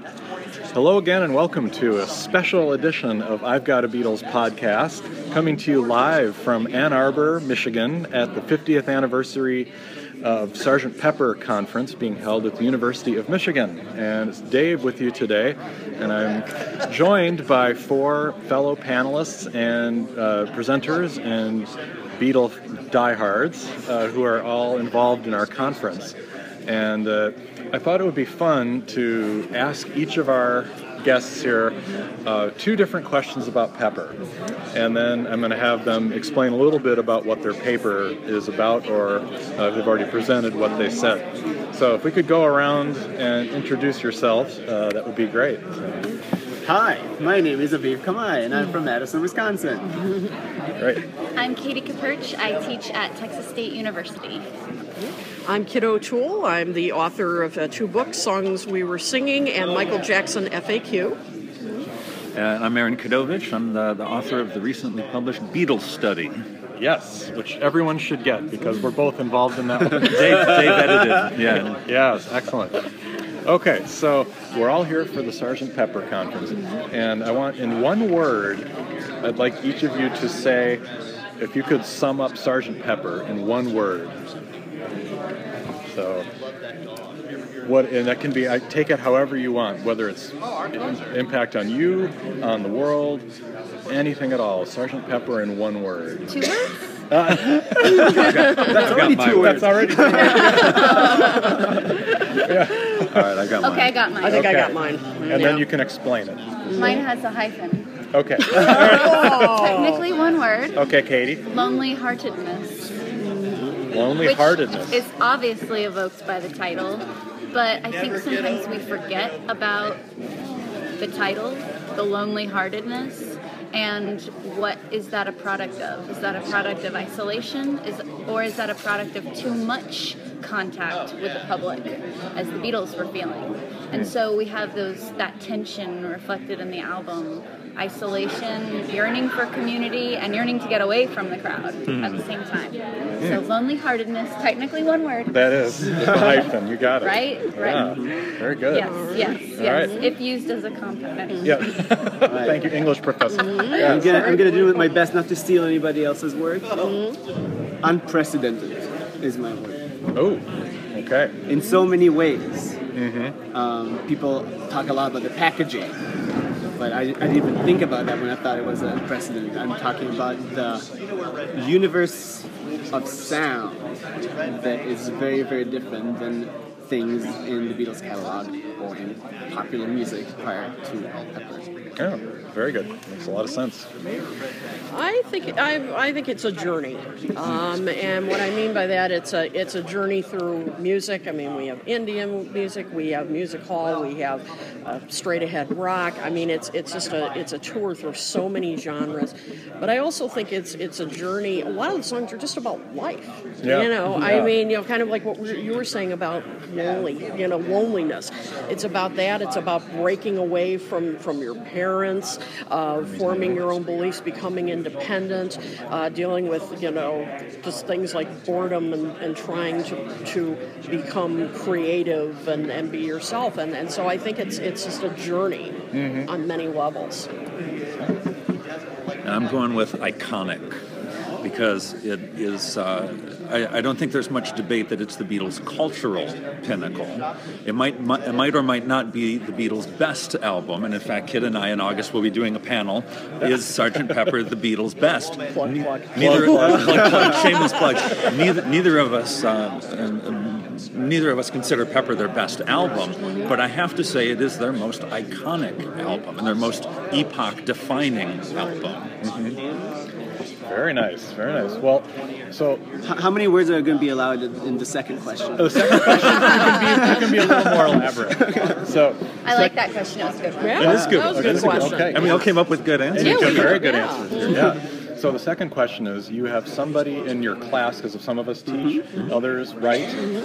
Hello again and welcome to a special edition of I've Got a Beatles podcast, coming to you live from Ann Arbor, Michigan at the 50th anniversary of Sgt. Pepper Conference being held at the University of Michigan. And it's Dave with you today, and I'm joined by four fellow panelists and presenters and Beatle diehards who are all involved in our conference. And I thought it would be fun to ask each of our guests here two different questions about Pepper. And then I'm going to have them explain a little bit about what their paper is about, or they've already presented what they said. So if we could go around and introduce yourselves, that would be great. Hi, my name is Aviv Kamai, and I'm from Madison, Wisconsin. Great. I'm Katie Kapurch. I teach at Texas State University. I'm Kit O'Toole. I'm the author of two books, Songs We Were Singing and Michael Jackson FAQ. And I'm Aaron Kadovich. I'm the author of the recently published Beatles Study. Yes, which everyone should get because we're both involved in that one. Dave edited. Yeah. Yes, excellent. Okay, so we're all here for the Sgt. Pepper Conference, and I want, in one word, I'd like each of you to say, if you could sum up Sgt. Pepper in one word. So, and that can be, I take it however you want, whether it's impact on you, on the world, anything at all. Sgt. Pepper in one word. 2 words? That's already 2 words. That's already 2 words. Yeah. All right, I got mine. Okay, I got mine. I think I got mine. And then you can explain it. Mine has a hyphen. Okay. Technically 1 word. Okay, Katie. Lonely-heartedness. Lonely-heartedness. Which is obviously evoked by the title, but I think sometimes we forget about the title, the lonely-heartedness, and what is that a product of? Is that a product of isolation? Or is that a product of too much contact with the public, as the Beatles were feeling? And so we have that tension reflected in the album. Isolation, yearning for community, and yearning to get away from the crowd at the same time. So lonely-heartedness, technically 1 word. That is, with the hyphen, you got it. Right? Yeah. Very good. Yes. Right. If used as a compound. Yeah. Thank you, English professor. I'm gonna do my best not to steal anybody else's words. Unprecedented is my word. Oh, okay. In so many ways. People talk a lot about the packaging, but I didn't even think about that when I thought it was unprecedented. I'm talking about the universe of sound that is very, very different than things in the Beatles catalog or in popular music prior to Pepper. Yeah, very good. Makes a lot of sense. I think it's a journey, and what I mean by that, it's a journey through music. I mean, we have Indian music, we have music hall, we have straight ahead rock. I mean, it's a tour through so many genres. But I also think it's a journey. A lot of the songs are just about life. Yeah. I mean, kind of like what you were saying about loneliness. It's about that. It's about breaking away from your parents, forming your own beliefs, becoming independent, dealing with just things like boredom and trying to become creative and be yourself. And so I think it's just a journey on many levels. And I'm going with iconic because it is. I don't think there's much debate that it's the Beatles' cultural pinnacle. It might or might not be the Beatles' best album, and in fact, Kid and I in August will be doing a panel. Is Sgt. Pepper the Beatles' best? Plug. Shameless plug. Neither of us. Neither of us consider Pepper their best album, but I have to say it is their most iconic album and their most epoch-defining album. Very nice, very nice. Well, so How many words are going to be allowed in the second question? the second question you can be a little more elaborate. So I like that question. It was a good one. Yeah, It is good. That was a Okay, good question. okay. And we all came up with good answers. Yeah, we very did, good yeah. answers here. Yeah. So the second question is, you have somebody in your class, because some of us teach, others write,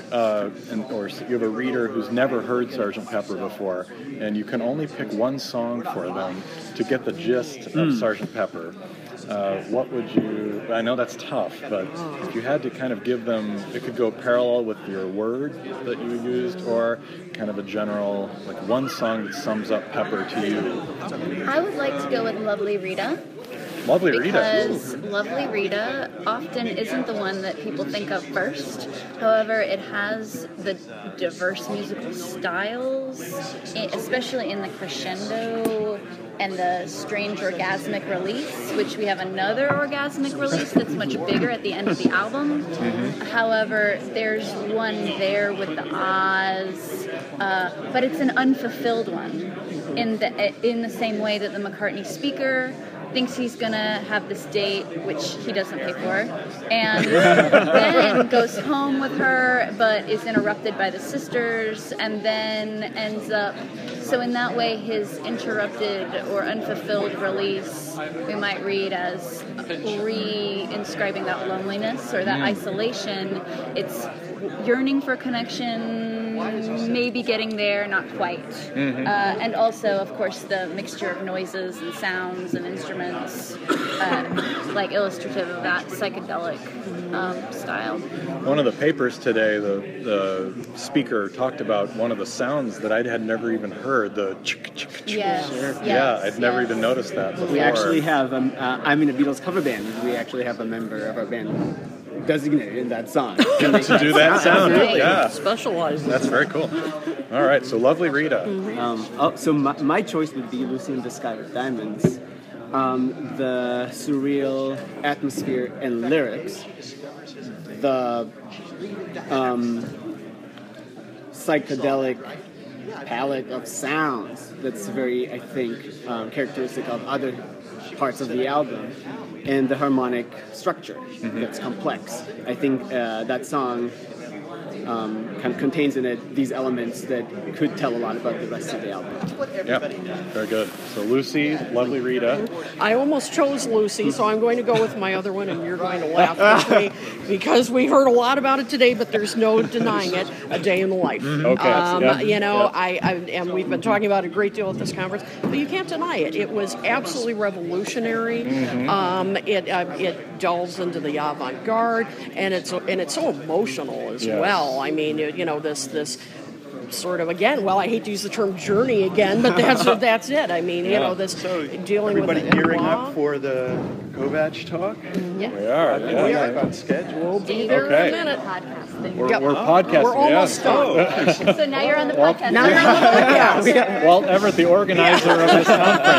or you have a reader who's never heard Sgt. Pepper before, and you can only pick one song for them to get the gist of Sgt. Pepper. what would you, I know that's tough, but if you had to kind of give them, it could go parallel with your word that you used, or kind of a general, like one song that sums up Pepper to you. I would like to go with Lovely Rita. Lovely Rita. Because Lovely Rita often isn't the one that people think of first. However, it has the diverse musical styles, especially in the crescendo and the strange orgasmic release, which we have another orgasmic release that's much bigger at the end of the album. However, there's one there with the ahs, but it's an unfulfilled one in the same way that the McCartney speaker thinks he's gonna have this date, which he doesn't pay for, and then goes home with her, but is interrupted by the sisters, and then ends up. So in that way, his interrupted or unfulfilled release, we might read as re-inscribing that loneliness or that isolation. It's yearning for connection, maybe getting there, not quite. And also, of course, the mixture of noises and sounds and instruments, like illustrative of that psychedelic style. One of the papers today, the speaker talked about one of the sounds that I had never even heard, the Yes. Yeah, I'd never even noticed that before. We actually have, I'm in a Beatles cover band. We actually have a member of our band designated in that song. to do that sound. Right. Yeah. Specialized. That's very cool. All right, so Lovely Rita. So my choice would be Lucy in the Sky with Diamonds. The surreal atmosphere and lyrics, the psychedelic palette of sounds that's very, I think, characteristic of other parts of the album, and the harmonic structure that's complex. I think that song kind of contains in it these elements that could tell a lot about the rest of the album. Yeah, very good. So Lucy, Lovely Rita. I almost chose Lucy, so I'm going to go with my other one, and you're going to laugh with me because we heard a lot about it today, but there's no denying it. A Day in the Life. Okay. You know, and we've been talking about it a great deal at this conference, but you can't deny it. It was absolutely revolutionary. It delves into the avant-garde, and it's so emotional as well. I mean, you know, this sort of, again, well, I hate to use the term journey again, but that's it. I mean, you know, this dealing everybody with gearing up for the Kovacs talk. Yeah. We are. We are on schedule. We'll be there Okay. in a minute. Podcasting. We're podcasting. We're almost done. So now you're on the podcast. Now you're on the podcast. Walt Everett, the organizer of this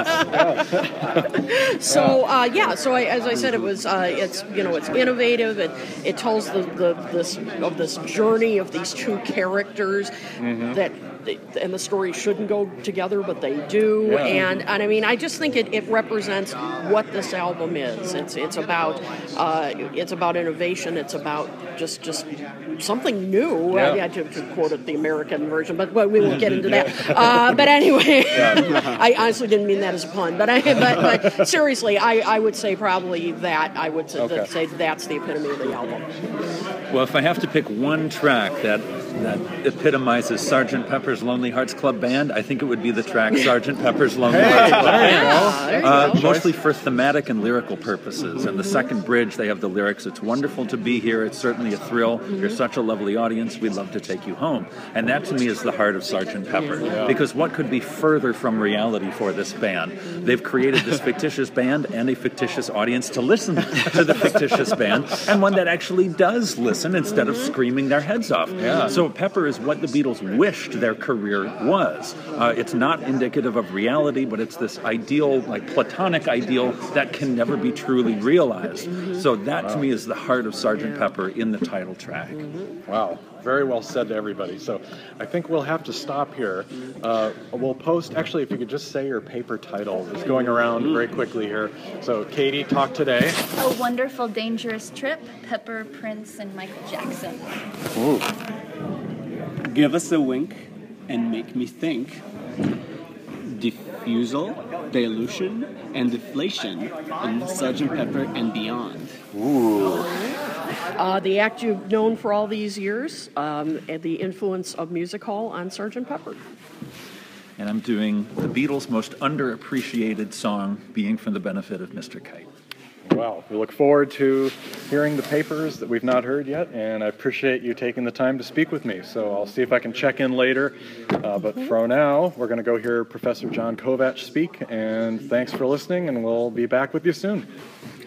conference. So so as I said, it was it's innovative. It tells this journey of these two characters that. And the stories shouldn't go together, but they do. Yeah. And I mean, I just think it represents what this album is. It's about innovation. It's about just something new. Yeah. To quote it, the American version, but we won't get into that. But anyway, I honestly didn't mean that as a pun. But seriously, I would say probably that. I would say that's the epitome of the album. Well, if I have to pick one track that epitomizes Sgt. Pepper's Lonely Hearts Club Band, I think it would be the track Sgt. Pepper's Lonely Hearts Club Band. Mostly for thematic and lyrical purposes. And the second bridge, they have the lyrics, "It's wonderful to be here. It's certainly a thrill. You're such a lovely audience. We'd love to take you home." And that, to me, is the heart of Sgt. Pepper. Because what could be further from reality for this band? They've created this fictitious band and a fictitious audience to listen to the fictitious band, and one that actually does listen instead of screaming their heads off. So Pepper is what the Beatles wished their career was. It's not indicative of reality, but it's this ideal, like platonic ideal that can never be truly realized. So that, to me, is the heart of Sgt. Pepper in the title track. Wow. Very well said to everybody. So I think we'll have to stop here. We'll post, actually, if you could just say your paper title. It's going around very quickly here. So Katie, talk today. A Wonderful Dangerous Trip, Pepper, Prince, and Michael Jackson. Ooh. Give us a wink and make me think. Diffusal, dilution, and deflation in Sgt. Pepper and Beyond. Ooh. The act you've known for all these years, and the influence of music hall on Sgt. Pepper. And I'm doing the Beatles' most underappreciated song, Being for the Benefit of Mr. Kite. Well, we look forward to hearing the papers that we've not heard yet, and I appreciate you taking the time to speak with me. So I'll see if I can check in later. But for now, we're going to go hear Professor John Kovach speak, and thanks for listening, and we'll be back with you soon.